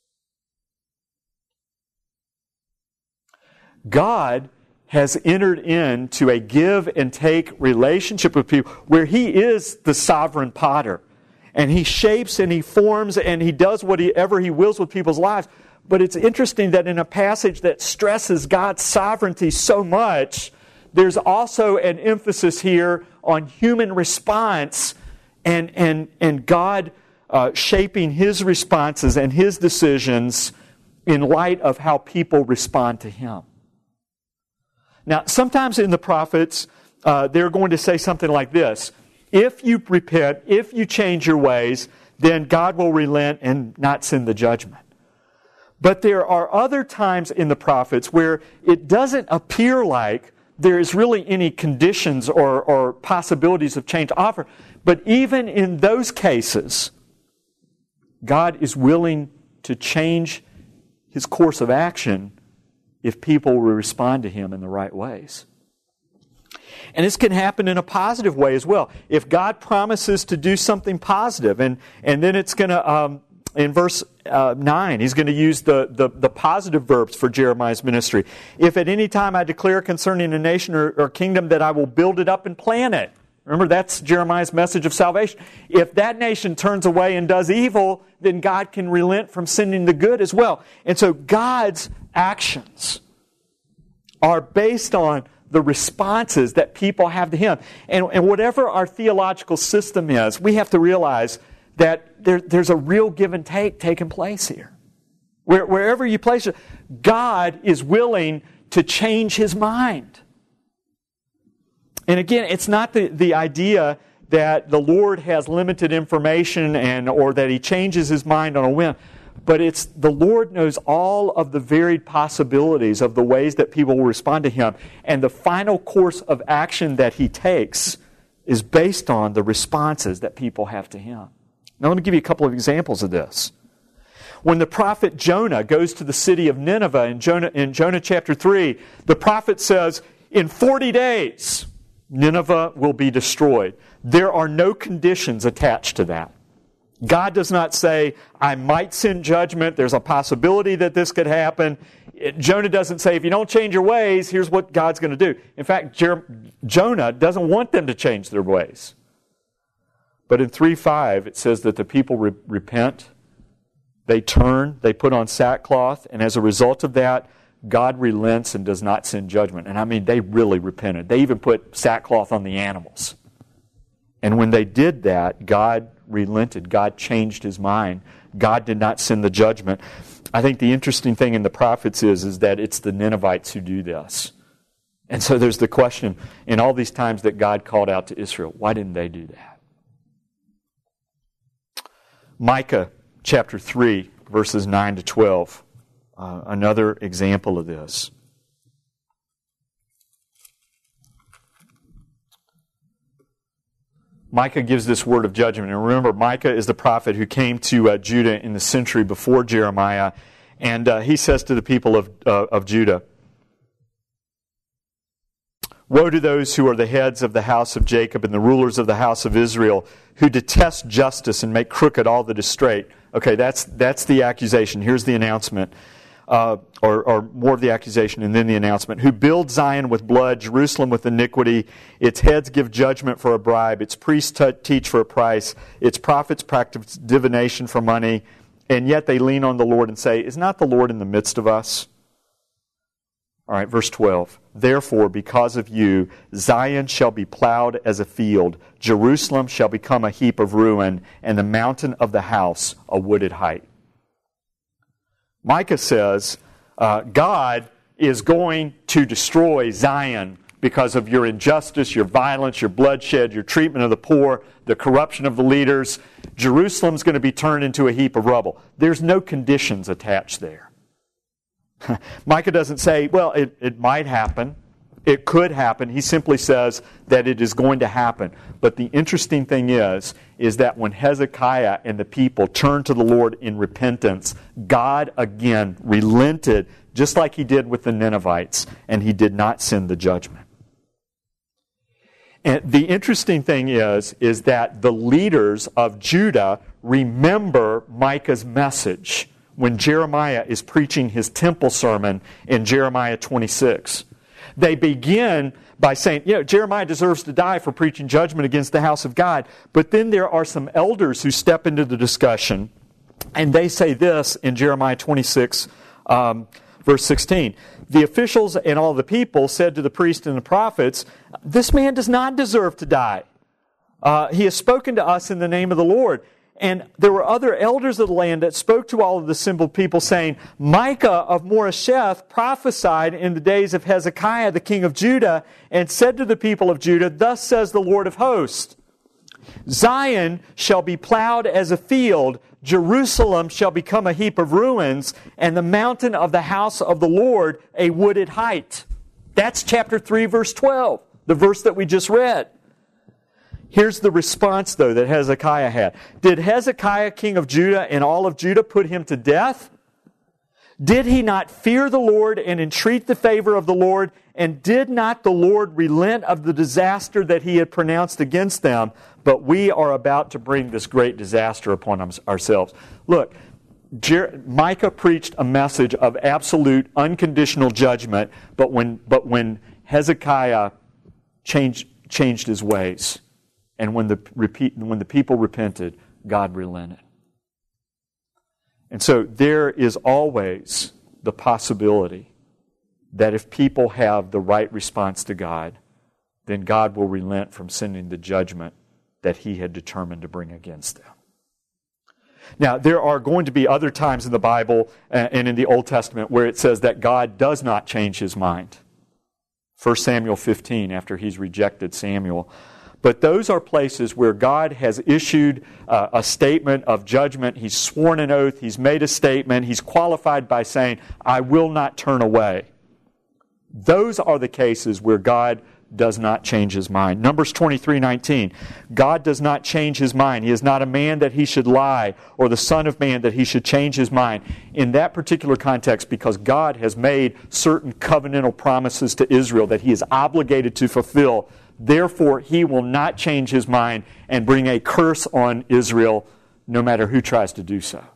Speaker 2: God has entered into a give and take relationship with people where He is the sovereign potter. And He shapes and He forms and He does whatever He wills with people's lives. But it's interesting that in a passage that stresses God's sovereignty so much, there's also an emphasis here on human response and, and, and God uh, shaping His responses and His decisions in light of how people respond to Him. Now, sometimes in the prophets, uh, they're going to say something like this. If you repent, if you change your ways, then God will relent and not send the judgment. But there are other times in the prophets where it doesn't appear like there is really any conditions or, or possibilities of change offered. But even in those cases, God is willing to change His course of action if people will respond to Him in the right ways. And this can happen in a positive way as well. If God promises to do something positive, and, and then it's going to, um, in verse uh, nine, he's going to use the, the, the positive verbs for Jeremiah's ministry. If at any time I declare concerning a nation or, or kingdom that I will build it up and plan it. Remember, that's Jeremiah's message of salvation. If that nation turns away and does evil, then God can relent from sending the good as well. And so God's actions are based on the responses that people have to Him. And, and whatever our theological system is, we have to realize that there, there's a real give and take taking place here. Where, wherever you place it, God is willing to change His mind. And again, it's not the, the idea that the Lord has limited information and or that He changes His mind on a whim. But it's the Lord knows all of the varied possibilities of the ways that people will respond to Him. And the final course of action that He takes is based on the responses that people have to Him. Now let me give you a couple of examples of this. When the prophet Jonah goes to the city of Nineveh in Jonah, in Jonah chapter three, the prophet says, in forty days, Nineveh will be destroyed. There are no conditions attached to that. God does not say, I might send judgment. There's a possibility that this could happen. Jonah doesn't say, if you don't change your ways, here's what God's going to do. In fact, Jer- Jonah doesn't want them to change their ways. But in three five, it says that the people re- repent, they turn, they put on sackcloth, and as a result of that, God relents and does not send judgment. And I mean, they really repented. They even put sackcloth on the animals. And when they did that, God relented. God changed His mind. God did not send the judgment. I think the interesting thing in the prophets is, is that it's the Ninevites who do this. And so there's the question, in all these times that God called out to Israel, why didn't they do that? Micah chapter three, verses nine to twelve. Uh, another example of this. Micah gives this word of judgment. And remember, Micah is the prophet who came to uh, Judah in the century before Jeremiah. And uh, he says to the people of, uh, of Judah, woe to those who are the heads of the house of Jacob and the rulers of the house of Israel, who detest justice and make crooked all that is straight. Okay, that's, that's the accusation. Here's the announcement. Uh, or, or more of the accusation and then the announcement. Who build Zion with blood, Jerusalem with iniquity. Its heads give judgment for a bribe. Its priests t- teach for a price. Its prophets practice divination for money. And yet they lean on the Lord and say, is not the Lord in the midst of us? All right, verse twelve. Therefore, because of you, Zion shall be plowed as a field. Jerusalem shall become a heap of ruin, and the mountain of the house a wooded height. Micah says, uh, God is going to destroy Zion because of your injustice, your violence, your bloodshed, your treatment of the poor, the corruption of the leaders. Jerusalem's going to be turned into a heap of rubble. There's no conditions attached there. Micah doesn't say, well, it, it might happen. It could happen. He simply says that it is going to happen. But the interesting thing is, is that when Hezekiah and the people turned to the Lord in repentance, God again relented, just like He did with the Ninevites, and He did not send the judgment. And the interesting thing is, is that the leaders of Judah remember Micah's message when Jeremiah is preaching his temple sermon in Jeremiah twenty-six. They begin by saying, you know, Jeremiah deserves to die for preaching judgment against the house of God. But then there are some elders who step into the discussion, and they say this in Jeremiah twenty-six, um, verse sixteen. The officials and all the people said to the priests and the prophets, this man does not deserve to die. Uh, he has spoken to us in the name of the Lord. And there were other elders of the land that spoke to all of the assembled people, saying, Micah of Moresheth prophesied in the days of Hezekiah, the king of Judah, and said to the people of Judah, thus says the Lord of hosts, Zion shall be plowed as a field, Jerusalem shall become a heap of ruins, and the mountain of the house of the Lord a wooded height. That's chapter three, verse twelve, the verse that we just read. Here's the response, though, that Hezekiah had. Did Hezekiah, king of Judah, and all of Judah put him to death? Did he not fear the Lord and entreat the favor of the Lord And did not the Lord relent of the disaster that he had pronounced against them? But we are about to bring this great disaster upon ourselves. Look, Jer- Micah preached a message of absolute, unconditional judgment, but when, but when Hezekiah changed, changed his ways, and when the, repeat, when the people repented, God relented. And so there is always the possibility that if people have the right response to God, then God will relent from sending the judgment that he had determined to bring against them. Now, there are going to be other times in the Bible and in the Old Testament where it says that God does not change his mind. First Samuel fifteen, after he's rejected Samuel. But those are places where God has issued uh, a statement of judgment. He's sworn an oath. He's made a statement. He's qualified by saying, I will not turn away. Those are the cases where God does not change his mind. Numbers twenty-three nineteen. God does not change his mind. He is not a man that he should lie, or the son of man that he should change his mind. In that particular context, because God has made certain covenantal promises to Israel that he is obligated to fulfill, therefore he will not change his mind and bring a curse on Israel, no matter who tries to do so.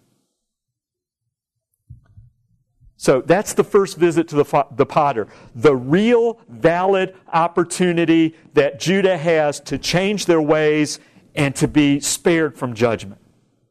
Speaker 2: So that's the first visit to the, the potter. The real valid opportunity that Judah has to change their ways and to be spared from judgment.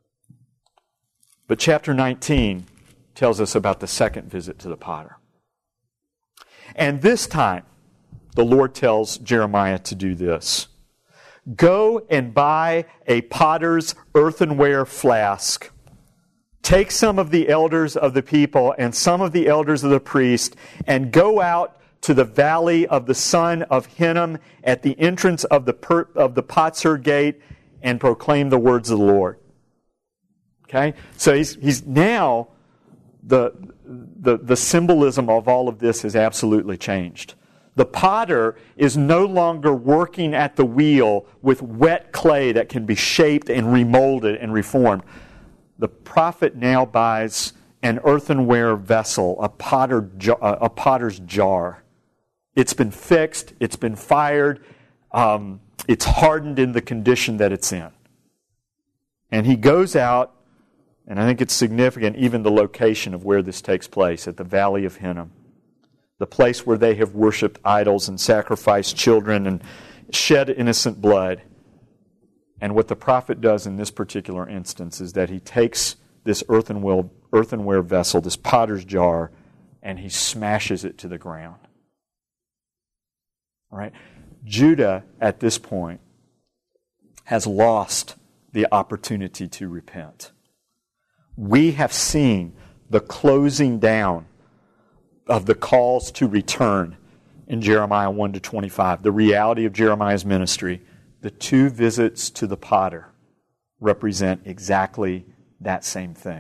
Speaker 2: But chapter nineteen tells us about the second visit to the potter. And this time, the Lord tells Jeremiah to do this. Go and buy a potter's earthenware flask. Take some of the elders of the people and some of the elders of the priest and go out to the valley of the son of Hinnom at the entrance of the per, of the potsherd gate and proclaim the words of the Lord. Okay? So he's he's now the the the symbolism of all of this has absolutely changed. The potter is no longer working at the wheel with wet clay that can be shaped and remolded and reformed. The prophet now buys an earthenware vessel, a, potter, a potter's jar. It's been fixed, it's been fired, um, it's hardened in the condition that it's in. And he goes out, and I think it's significant, even the location of where this takes place, at the Valley of Hinnom, the place where they have worshipped idols and sacrificed children and shed innocent blood. And what the prophet does in this particular instance is that he takes this earthenware, earthenware vessel, this potter's jar, and he smashes it to the ground. All right? Judah, at this point, has lost the opportunity to repent. We have seen the closing down of the calls to return in Jeremiah one to twenty-five, the reality of Jeremiah's ministry. The two visits to the potter represent exactly that same thing.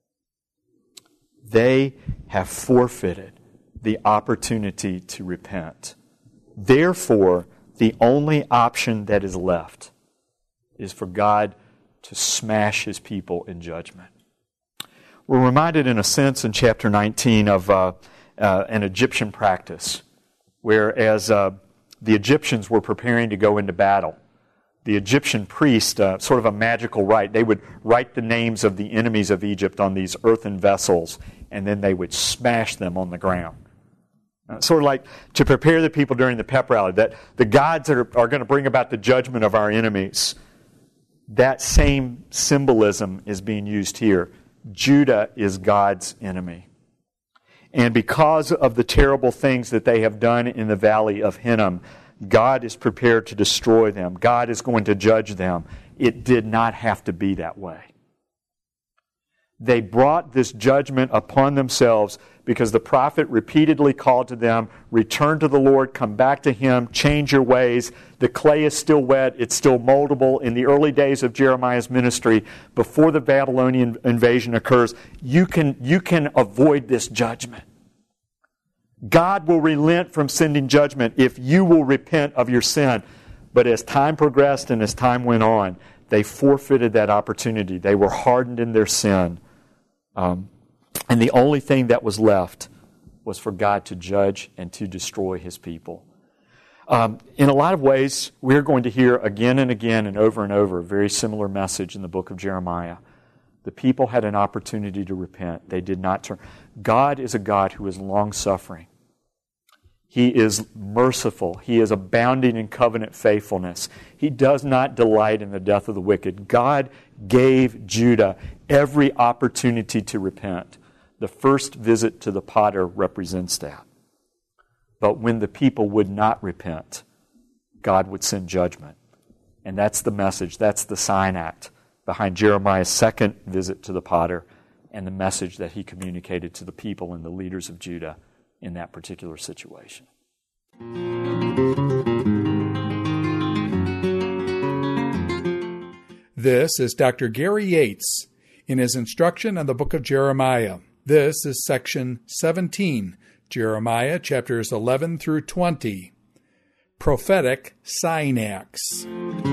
Speaker 2: They have forfeited the opportunity to repent. Therefore, the only option that is left is for God to smash his people in judgment. We're reminded, in a sense, in chapter nineteen of uh, uh, an Egyptian practice, whereas uh, the Egyptians were preparing to go into battle. The Egyptian priest, uh, sort of a magical rite, they would write the names of the enemies of Egypt on these earthen vessels, and then they would smash them on the ground. Uh, sort of like to prepare the people during the pep rally, that the gods are, are going to bring about the judgment of our enemies. That same symbolism is being used here. Judah is God's enemy. And because of the terrible things that they have done in the Valley of Hinnom, God is prepared to destroy them. God is going to judge them. It did not have to be that way. They brought this judgment upon themselves because the prophet repeatedly called to them, return to the Lord, come back to Him, change your ways. The clay is still wet, it's still moldable. In the early days of Jeremiah's ministry, before the Babylonian invasion occurs, you can, you can avoid this judgment. God will relent from sending judgment if you will repent of your sin. But as time progressed and as time went on, they forfeited that opportunity. They were hardened in their sin. Um, and the only thing that was left was for God to judge and to destroy his people. Um, in a lot of ways, we're going to hear again and again and over and over a very similar message in the book of Jeremiah. The people had an opportunity to repent. They did not turn. God is a God who is long-suffering. He is merciful. He is abounding in covenant faithfulness. He does not delight in the death of the wicked. God gave Judah every opportunity to repent. The first visit to the potter represents that. But when the people would not repent, God would send judgment. And that's the message, that's the sign act behind Jeremiah's second visit to the potter and the message that he communicated to the people and the leaders of Judah in that particular situation.
Speaker 1: This is Doctor Gary Yates in his instruction on the book of Jeremiah. This is section seventeen, Jeremiah chapters eleven through twenty. Prophetic Syntax.